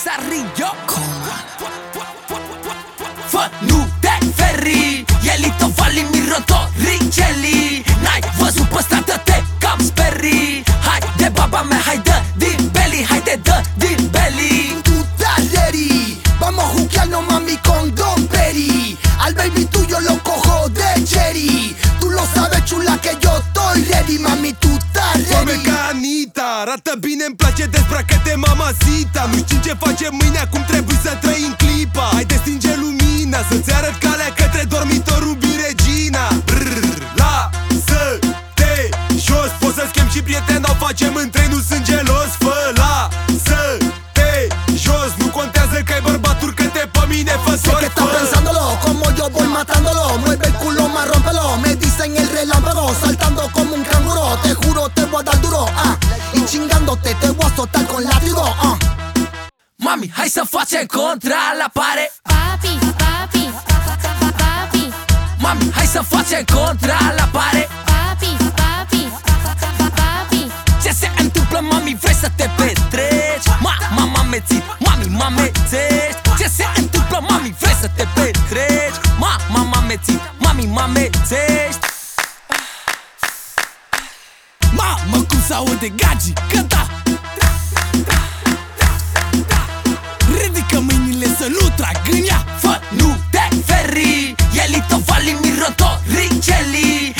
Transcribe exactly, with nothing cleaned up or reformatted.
Sarillo. Fă, nu te feri, e Litovali, Mirotoriceli. N-ai văzut pe stradă, te cam sperii. Hai de baba mea, hai dă din belly, hai de dă din belly. Tú estás ready, vamos a jugarnos mami con Don Peri. Al baby tuyo lo cojo de cherry. Tú lo sabes chula que yo estoy ready, mami tú estás ready. Forme ca Anita, arată bine, îmi place dezbracă-te mamacita. Nu știm ce facem mâine, acum trebuie să trăim clipa. Hai de stinge lumina, să-ți arăt calea către dormitorul Biregina. Brrr, lasă-te jos, poți să schimbi și prietena, o facem în trei, nu sunt gelos. Fă, lasă-te jos, nu contează că ai bărbat, urcă-te pe mine, fă Sé que estás pensándolo, como yo voy matándolo. Mueve el culo más, rómpelo. Me dicen el relámpago, saltando como un canguro. Te juro, te voy a dar duro, ah. Y chingándote, te voy a soltar con látigo, ah. Mami, hai să facem contra la pare. Papi, papi, papi. Mami, hai să facem contra la pare. Papi, papi, papi. Ce se întâmplă, mami, vrei să te petreci? Ma, mama amețit, mami, m-amețești. Ce se întâmplă, mami, vrei să te petreci? Ma, mama amețit, mami, m-amețești. Mamă, cum s-aude gagi, cânta. Ridică mâinile să nu trag în ea. Fă, nu te feri, e Litovali, Mirotoriceli.